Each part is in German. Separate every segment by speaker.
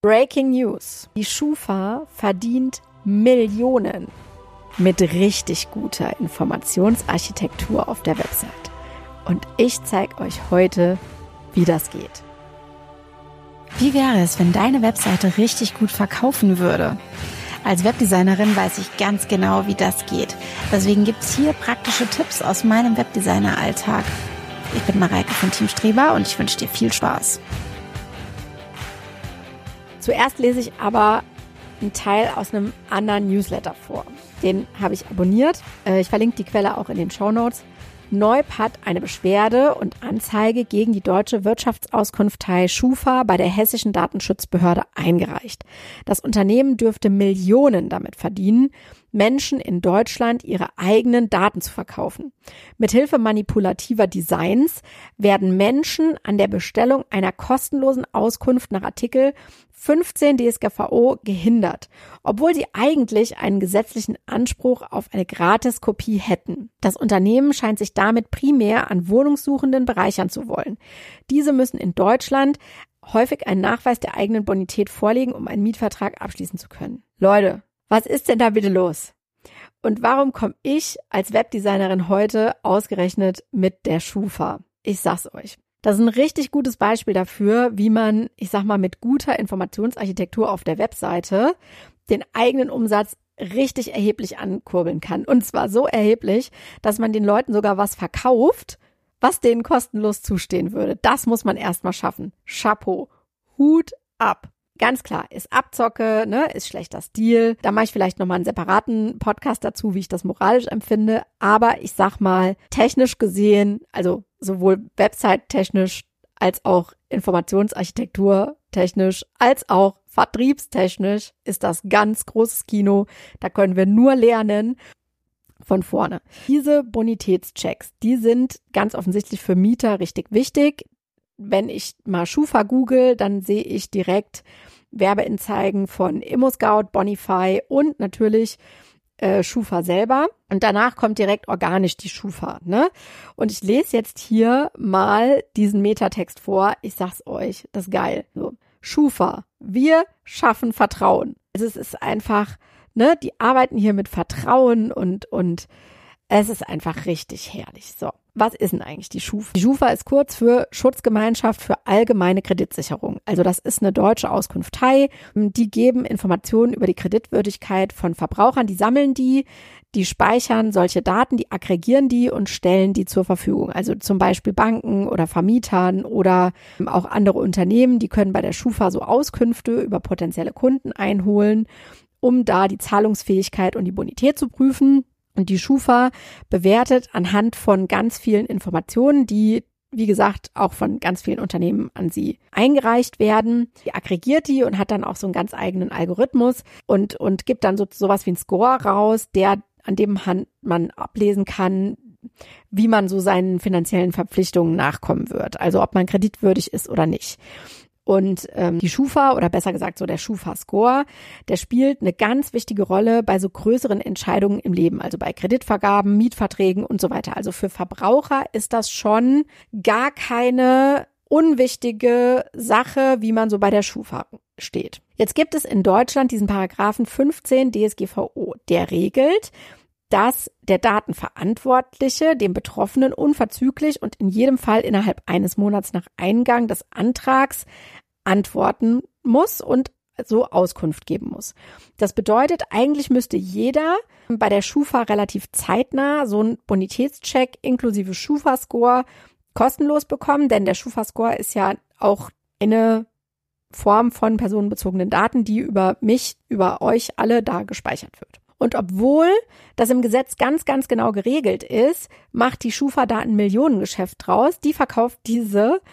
Speaker 1: Breaking News. Die Schufa verdient Millionen mit richtig guter Informationsarchitektur auf der Website. Und ich zeige euch heute, wie das geht.
Speaker 2: Wie wäre es, wenn deine Webseite richtig gut verkaufen würde? Als Webdesignerin weiß ich ganz genau, wie das geht. Deswegen gibt es hier praktische Tipps aus meinem Webdesigner-Alltag. Ich bin Mareike von Team Streber und ich wünsche dir viel Spaß.
Speaker 1: Zuerst lese ich aber einen Teil aus einem anderen Newsletter vor. Den habe ich abonniert. Ich verlinke die Quelle auch in den Shownotes. Neub hat eine Beschwerde und Anzeige gegen die deutsche Wirtschaftsauskunftei Schufa bei der hessischen Datenschutzbehörde eingereicht. Das Unternehmen dürfte Millionen damit verdienen, Menschen in Deutschland ihre eigenen Daten zu verkaufen. Mithilfe manipulativer Designs werden Menschen an der Bestellung einer kostenlosen Auskunft nach Artikel 15 DSGVO gehindert, obwohl sie eigentlich einen gesetzlichen Anspruch auf eine Gratiskopie hätten. Das Unternehmen scheint sich damit primär an Wohnungssuchenden bereichern zu wollen. Diese müssen in Deutschland häufig einen Nachweis der eigenen Bonität vorlegen, um einen Mietvertrag abschließen zu können. Leute, was ist denn da bitte los? Und warum komme ich als Webdesignerin heute ausgerechnet mit der Schufa? Ich sag's euch. Das ist ein richtig gutes Beispiel dafür, wie man, mit guter Informationsarchitektur auf der Webseite den eigenen Umsatz richtig erheblich ankurbeln kann. Und zwar so erheblich, dass man den Leuten sogar was verkauft, was denen kostenlos zustehen würde. Das muss man erstmal schaffen. Chapeau. Hut ab. Ganz klar, ist Abzocke, ist schlechter Stil. Da mache ich vielleicht nochmal einen separaten Podcast dazu, wie ich das moralisch empfinde. Aber ich sag mal, technisch gesehen, also sowohl Website-technisch als auch Informationsarchitektur-technisch als auch vertriebstechnisch ist das ganz großes Kino. Da können wir nur lernen von vorne. Diese Bonitätschecks, die sind ganz offensichtlich für Mieter richtig wichtig. Wenn ich mal Schufa google, dann sehe ich direkt Werbeanzeigen von ImmoScout, Bonify und natürlich Schufa selber. Und danach kommt direkt organisch die Schufa, Und ich lese jetzt hier mal diesen Metatext vor. Ich sag's euch, das ist geil. So. Schufa, wir schaffen Vertrauen. Also es ist einfach, die arbeiten hier mit Vertrauen und es ist einfach richtig herrlich. So. Was ist denn eigentlich die Schufa? Die Schufa ist kurz für Schutzgemeinschaft für allgemeine Kreditsicherung. Also das ist eine deutsche Auskunftei. Die geben Informationen über die Kreditwürdigkeit von Verbrauchern. Die sammeln die speichern solche Daten, die aggregieren die und stellen die zur Verfügung. Also zum Beispiel Banken oder Vermietern oder auch andere Unternehmen, die können bei der Schufa so Auskünfte über potenzielle Kunden einholen, um da die Zahlungsfähigkeit und die Bonität zu prüfen. Und die Schufa bewertet anhand von ganz vielen Informationen, die, wie gesagt, auch von ganz vielen Unternehmen an sie eingereicht werden. Die aggregiert die und hat dann auch so einen ganz eigenen Algorithmus und gibt dann sowas wie einen Score raus, an dem man ablesen kann, wie man so seinen finanziellen Verpflichtungen nachkommen wird. Also ob man kreditwürdig ist oder nicht. Und die Schufa, oder besser gesagt so der Schufa-Score, der spielt eine ganz wichtige Rolle bei so größeren Entscheidungen im Leben, also bei Kreditvergaben, Mietverträgen und so weiter. Also für Verbraucher ist das schon gar keine unwichtige Sache, wie man so bei der Schufa steht. Jetzt gibt es in Deutschland diesen Paragraphen 15 DSGVO, der regelt, dass der Datenverantwortliche dem Betroffenen unverzüglich und in jedem Fall innerhalb eines Monats nach Eingang des Antrags antworten muss und so Auskunft geben muss. Das bedeutet, eigentlich müsste jeder bei der Schufa relativ zeitnah so einen Bonitätscheck inklusive Schufa-Score kostenlos bekommen, denn der Schufa-Score ist ja auch eine Form von personenbezogenen Daten, die über mich, über euch alle da gespeichert wird. Und obwohl das im Gesetz ganz, ganz genau geregelt ist, macht die Schufa da ein Millionengeschäft draus. Die verkauft diese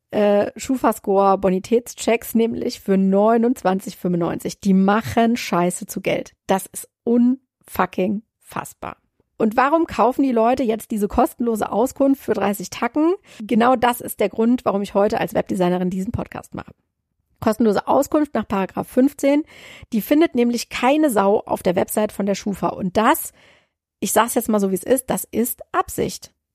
Speaker 1: Schufa-Score-Bonitätschecks nämlich für 29,95. Die machen Scheiße zu Geld. Das ist unfucking fassbar. Und warum kaufen die Leute jetzt diese kostenlose Auskunft für 30 Tacken? Genau das ist der Grund, warum ich heute als Webdesignerin diesen Podcast mache. Kostenlose Auskunft nach Paragraph 15, die findet nämlich keine Sau auf der Website von der Schufa. Und das, ich sage es jetzt mal so, wie es ist, das ist Absicht.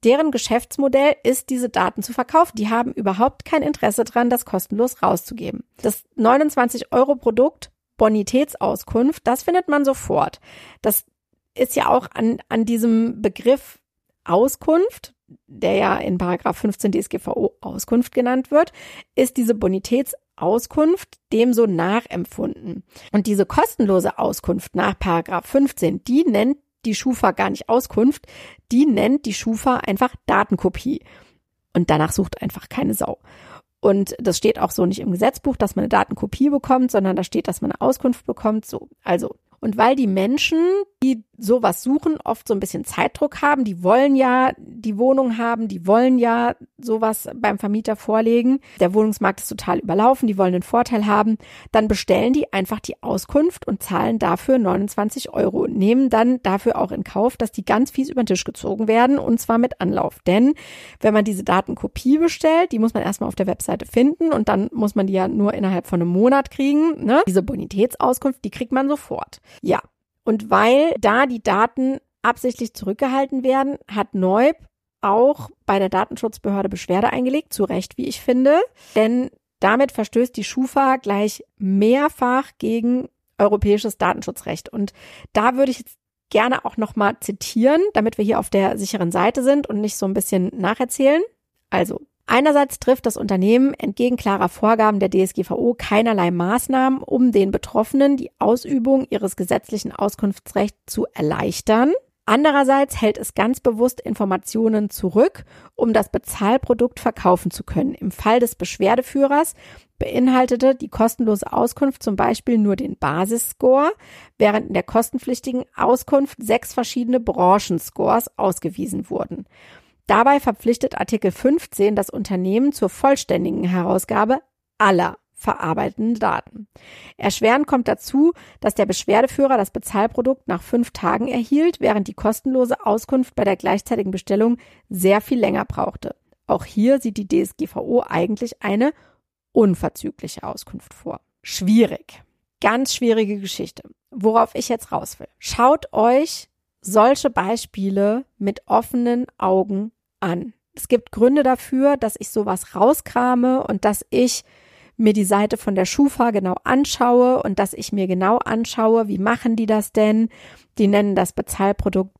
Speaker 1: Deren Geschäftsmodell ist, diese Daten zu verkaufen. Die haben überhaupt kein Interesse dran, das kostenlos rauszugeben. Das 29-Euro-Produkt Bonitätsauskunft, das findet man sofort. Das ist ja auch an diesem Begriff Auskunft, der ja in Paragraph 15 DSGVO Auskunft genannt wird, ist diese Bonitätsauskunft dem so nachempfunden. Und diese kostenlose Auskunft nach Paragraph 15, die nennt die Schufa gar nicht Auskunft, die nennt die Schufa einfach Datenkopie. Und danach sucht einfach keine Sau. Und das steht auch so nicht im Gesetzbuch, dass man eine Datenkopie bekommt, sondern da steht, dass man eine Auskunft bekommt. So, also. Und weil die Menschen, die sowas suchen, oft so ein bisschen Zeitdruck haben, die wollen ja die Wohnung haben, die wollen ja sowas beim Vermieter vorlegen. Der Wohnungsmarkt ist total überlaufen, die wollen einen Vorteil haben. Dann bestellen die einfach die Auskunft und zahlen dafür 29 Euro. Nehmen dann dafür auch in Kauf, dass die ganz fies über den Tisch gezogen werden und zwar mit Anlauf. Denn wenn man diese Datenkopie bestellt, die muss man erstmal auf der Webseite finden und dann muss man die ja nur innerhalb von einem Monat kriegen. Ne? Diese Bonitätsauskunft, die kriegt man sofort. Ja, und weil da die Daten absichtlich zurückgehalten werden, hat Neub auch bei der Datenschutzbehörde Beschwerde eingelegt, zu Recht, wie ich finde, denn damit verstößt die Schufa gleich mehrfach gegen europäisches Datenschutzrecht. Und da würde ich jetzt gerne auch nochmal zitieren, damit wir hier auf der sicheren Seite sind und nicht so ein bisschen nacherzählen. Also, einerseits trifft das Unternehmen entgegen klarer Vorgaben der DSGVO keinerlei Maßnahmen, um den Betroffenen die Ausübung ihres gesetzlichen Auskunftsrechts zu erleichtern. Andererseits hält es ganz bewusst Informationen zurück, um das Bezahlprodukt verkaufen zu können. Im Fall des Beschwerdeführers beinhaltete die kostenlose Auskunft zum Beispiel nur den Basisscore, während in der kostenpflichtigen Auskunft 6 verschiedene Branchenscores ausgewiesen wurden. Dabei verpflichtet Artikel 15 das Unternehmen zur vollständigen Herausgabe aller verarbeitenden Daten. Erschwerend kommt dazu, dass der Beschwerdeführer das Bezahlprodukt nach 5 Tagen erhielt, während die kostenlose Auskunft bei der gleichzeitigen Bestellung sehr viel länger brauchte. Auch hier sieht die DSGVO eigentlich eine unverzügliche Auskunft vor. Schwierig. Ganz schwierige Geschichte. Worauf ich jetzt raus will. Schaut euch solche Beispiele mit offenen Augen an. Es gibt Gründe dafür, dass ich sowas rauskrame und dass ich mir die Seite von der Schufa genau anschaue und dass ich mir genau anschaue, wie machen die das denn? Die nennen das Bezahlprodukt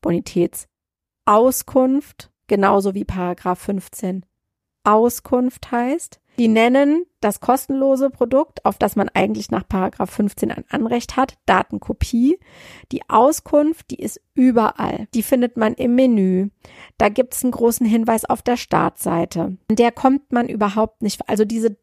Speaker 1: Bonitätsauskunft, genauso wie Paragraph 15 Auskunft heißt. Die nennen das kostenlose Produkt, auf das man eigentlich nach Paragraph 15 ein Anrecht hat, Datenkopie. Die Auskunft, die ist überall. Die findet man im Menü. Da gibt es einen großen Hinweis auf der Startseite. An der kommt man überhaupt nicht. Also diese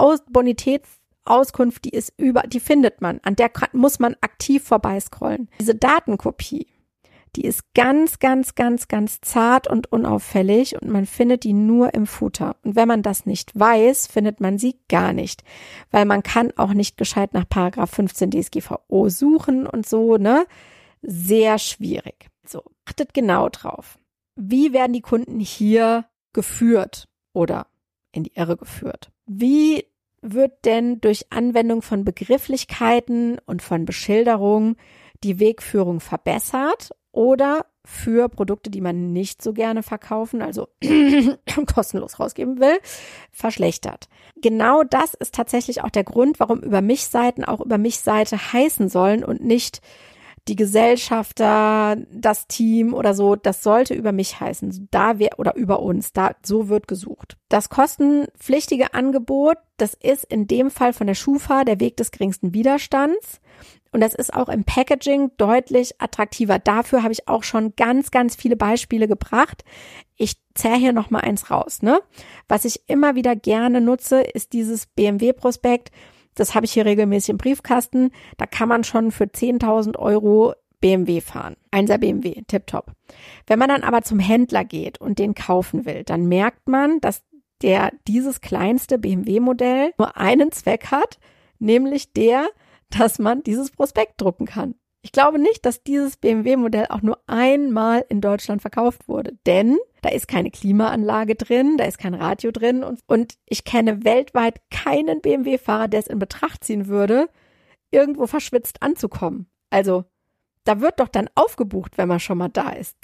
Speaker 1: Bonitätsauskunft, die findet man. An der muss man aktiv vorbeiscrollen. Diese Datenkopie, die ist ganz, ganz, ganz, ganz zart und unauffällig und man findet die nur im Footer. Und wenn man das nicht weiß, findet man sie gar nicht, weil man kann auch nicht gescheit nach Paragraph 15 DSGVO suchen und so, ne? Sehr schwierig. So, achtet genau drauf. Wie werden die Kunden hier geführt oder in die Irre geführt? Wie wird denn durch Anwendung von Begrifflichkeiten und von Beschilderung die Wegführung verbessert? Oder für Produkte, die man nicht so gerne verkaufen, also kostenlos rausgeben will, verschlechtert. Genau das ist tatsächlich auch der Grund, warum Über-mich-Seiten auch Über-mich-Seite heißen sollen und nicht die Gesellschafter, das Team oder so. Das sollte über mich heißen, oder über uns. So wird gesucht. Das kostenpflichtige Angebot, das ist in dem Fall von der Schufa der Weg des geringsten Widerstands. Und das ist auch im Packaging deutlich attraktiver. Dafür habe ich auch schon ganz, ganz viele Beispiele gebracht. Ich zähle hier noch mal eins raus, ne? Was ich immer wieder gerne nutze, ist dieses BMW-Prospekt. Das habe ich hier regelmäßig im Briefkasten. Da kann man schon für 10.000 Euro BMW fahren. 1er BMW, tipptopp. Wenn man dann aber zum Händler geht und den kaufen will, dann merkt man, dass dieses kleinste BMW-Modell nur einen Zweck hat, nämlich dass man dieses Prospekt drucken kann. Ich glaube nicht, dass dieses BMW-Modell auch nur einmal in Deutschland verkauft wurde, denn da ist keine Klimaanlage drin, da ist kein Radio drin und ich kenne weltweit keinen BMW-Fahrer, der es in Betracht ziehen würde, irgendwo verschwitzt anzukommen. Also Da wird doch dann aufgebucht, wenn man schon mal da ist.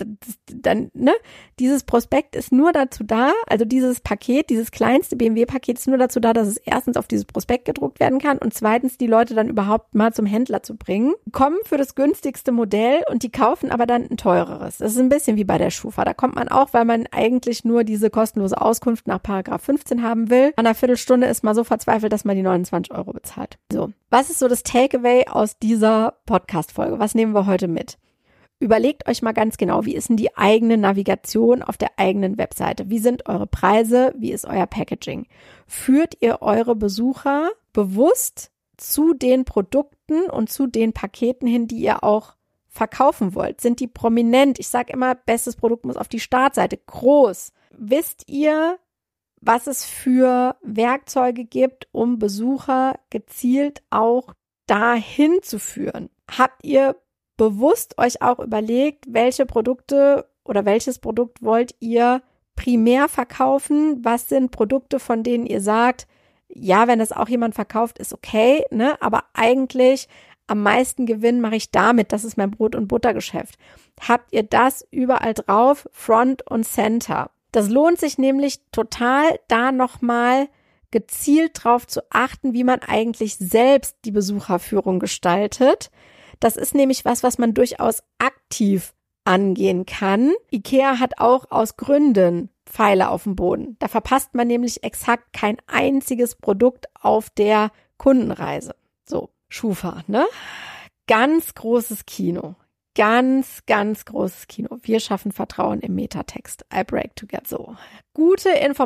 Speaker 1: Dieses Prospekt ist nur dazu da, also dieses Paket, dieses kleinste BMW-Paket ist nur dazu da, dass es erstens auf dieses Prospekt gedruckt werden kann und zweitens die Leute dann überhaupt mal zum Händler zu bringen. Die kommen für das günstigste Modell und die kaufen aber dann ein teureres. Das ist ein bisschen wie bei der Schufa. Da kommt man auch, weil man eigentlich nur diese kostenlose Auskunft nach Paragraph 15 haben will. An einer Viertelstunde ist man so verzweifelt, dass man die 29 € bezahlt. So, was ist so das Takeaway aus dieser Podcast-Folge? Was nehmen wir heute mit? Überlegt euch mal ganz genau, wie ist denn die eigene Navigation auf der eigenen Webseite? Wie sind eure Preise? Wie ist euer Packaging? Führt ihr eure Besucher bewusst zu den Produkten und zu den Paketen hin, die ihr auch verkaufen wollt? Sind die prominent? Ich sage immer, bestes Produkt muss auf die Startseite, groß. Wisst ihr, was es für Werkzeuge gibt, um Besucher gezielt auch dahin zu führen? Habt ihr bewusst euch auch überlegt, welche Produkte oder welches Produkt wollt ihr primär verkaufen? Was sind Produkte, von denen ihr sagt, ja, wenn das auch jemand verkauft, ist okay, ne? Aber eigentlich am meisten Gewinn mache ich damit, das ist mein Brot- und Buttergeschäft. Habt ihr das überall drauf, Front und Center? Das lohnt sich nämlich total, da nochmal gezielt drauf zu achten, wie man eigentlich selbst die Besucherführung gestaltet. Das ist nämlich was man durchaus aktiv angehen kann. IKEA hat auch aus Gründen Pfeile auf dem Boden. Da verpasst man nämlich exakt kein einziges Produkt auf der Kundenreise. So, Schufa, ne? Ganz großes Kino. Ganz, ganz großes Kino. Wir schaffen Vertrauen im Metatext. I break to get so. Gute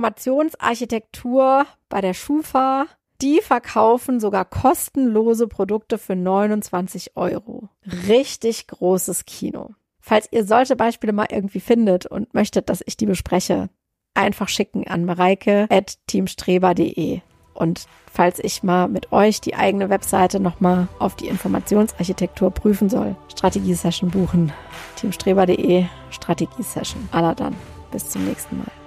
Speaker 1: Informationsarchitektur bei der Schufa. Die verkaufen sogar kostenlose Produkte für 29 €. Richtig großes Kino. Falls ihr solche Beispiele mal irgendwie findet und möchtet, dass ich die bespreche, einfach schicken an mareike@teamstreber.de. Und falls ich mal mit euch die eigene Webseite nochmal auf die Informationsarchitektur prüfen soll, Strategie-Session buchen. teamstreber.de, Strategie-Session. Dann. Bis zum nächsten Mal.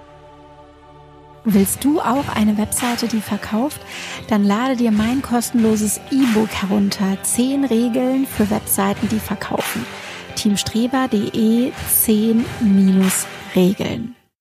Speaker 2: Willst du auch eine Webseite, die verkauft? Dann lade dir mein kostenloses E-Book herunter. 10 Regeln für Webseiten, die verkaufen. teamstreber.de 10 Regeln.